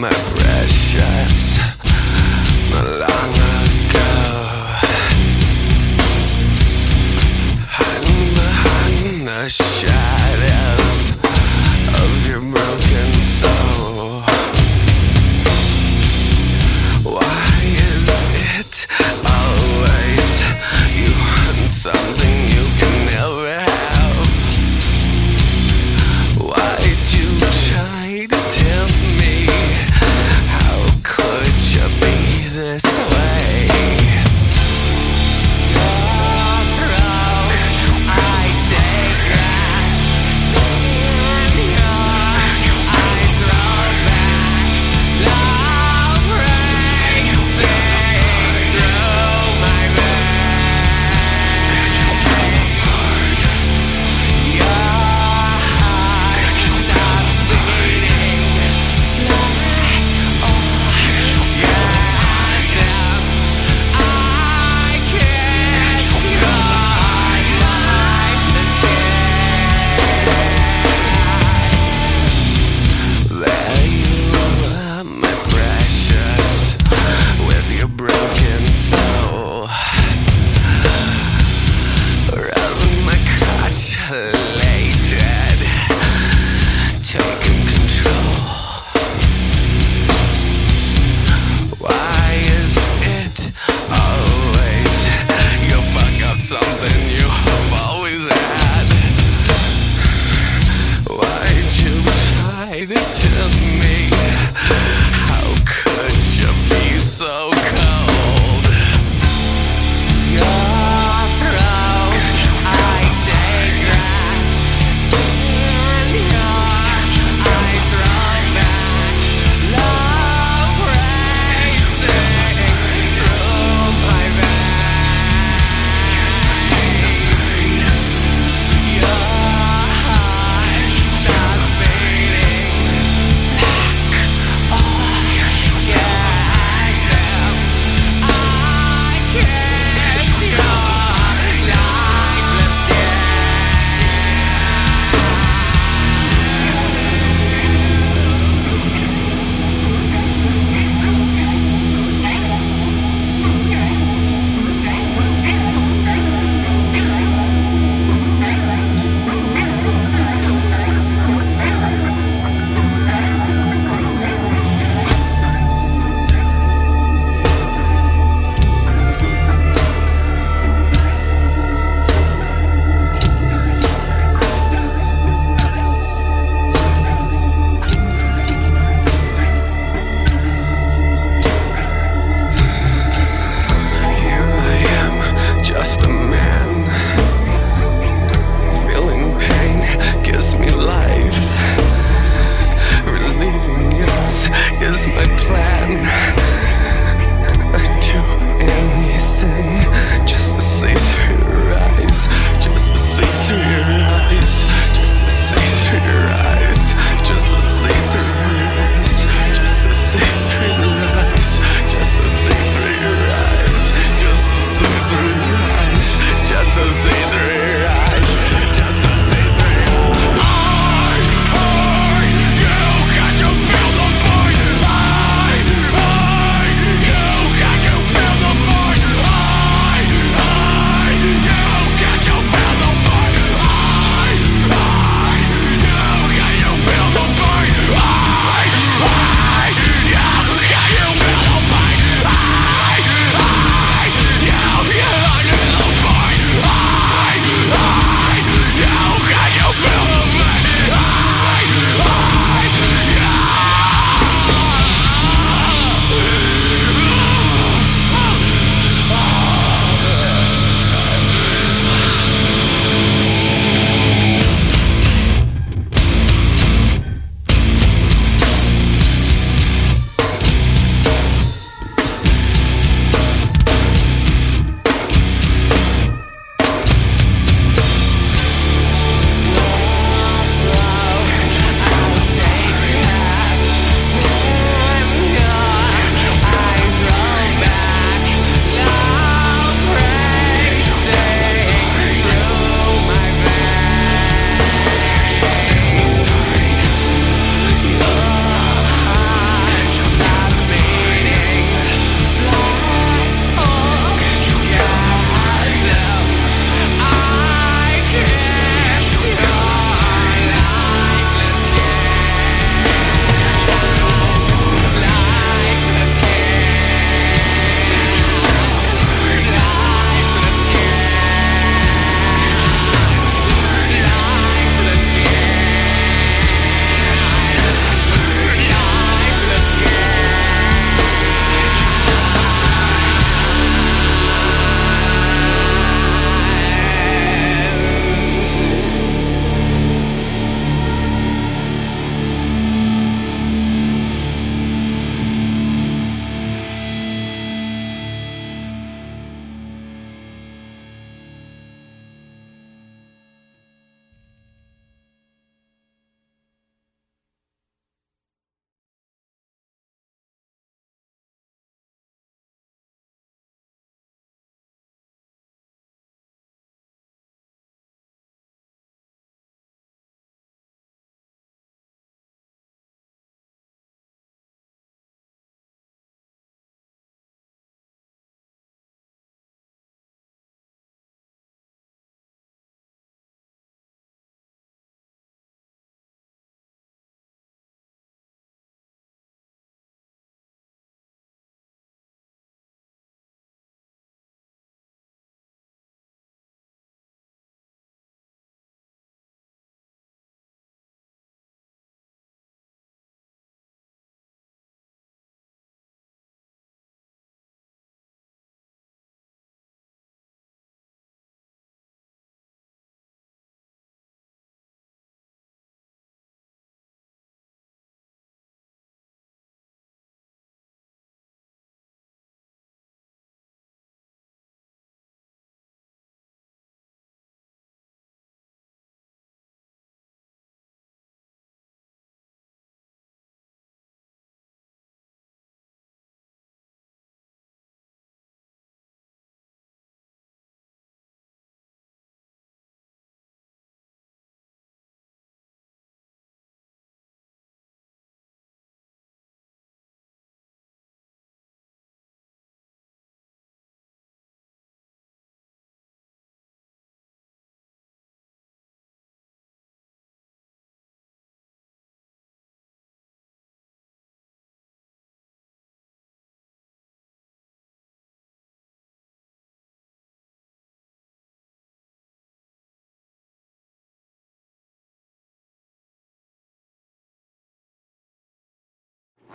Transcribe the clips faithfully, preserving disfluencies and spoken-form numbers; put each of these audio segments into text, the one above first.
my precious, not long ago. Hiding behind the shadows of your broken soul. Why is it always you want something you can never have? Why'd you try to tempt me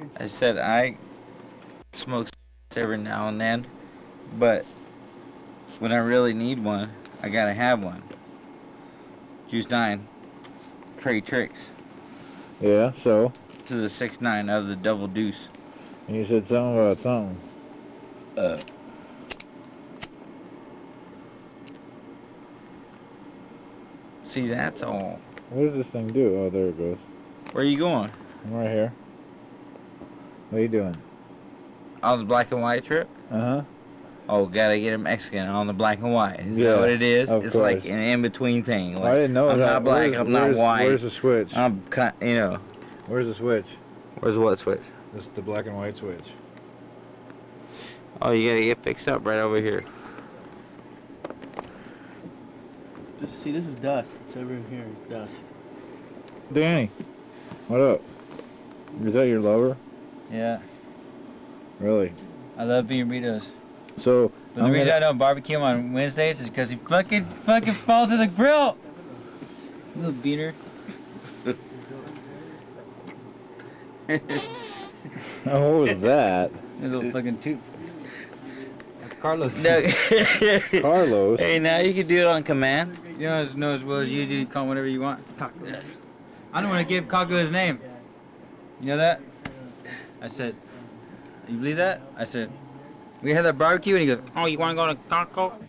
I said I smoke every now and then, but when I really need one, I gotta have one. Juice nine, Trey Tricks. Yeah, so? To the six nine of the double deuce. And you said something about something. Uh. See, that's all. What does this thing do? Oh, there it goes. Where are you going? I'm right here. What are you doing? On the black and white trip? Uh-huh. Oh, gotta get a Mexican on the black and white. Is Yeah, that what it is? of It's course. like an in-between thing. Like, I didn't know I'm that. not black, Where's- I'm not where's- white. Where's the switch? I'm cut, you know. Where's the switch? Where's what switch? This is the black and white switch. Oh, you gotta get fixed up right over here. Just see, this is dust. It's over here. It's dust. Danny, what up? Is that your lover? Yeah, Really? I love bean burritos. So, But the I'm reason gonna- I don't barbecue them on Wednesdays is because he fucking fucking falls in the grill. Little beaner. Oh, what was that? Little fucking toot. Carlos. No. Carlos? Hey, now you can do it on command. You know as, know as well as you do. Call him whatever you want. Tacos. I don't want to give Kago his name. You know that? I said, you believe that? I said, we had that barbecue, and he goes, oh, you want to go to Taco?